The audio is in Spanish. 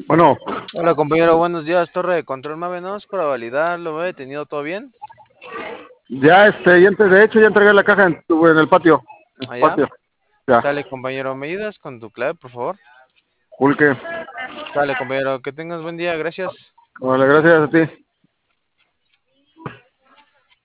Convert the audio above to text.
Bueno, Hola compañero, buenos días, torre de control Mavenos para validar, ¿lo he detenido todo bien? de hecho ya entregué la caja en el patio. En tu Allá, patio. Ya. sale compañero, ¿me ayudas con tu clave, por favor? Pulque. Sale compañero, que tengas buen día, gracias. Vale, gracias a ti.